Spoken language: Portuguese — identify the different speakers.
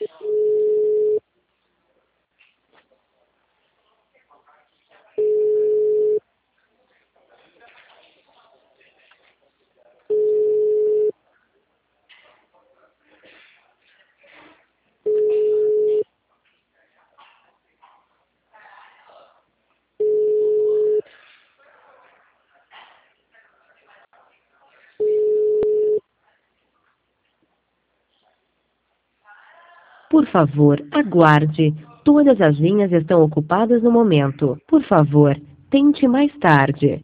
Speaker 1: Por favor, aguarde. Todas as linhas estão ocupadas no momento. Por favor, tente mais tarde.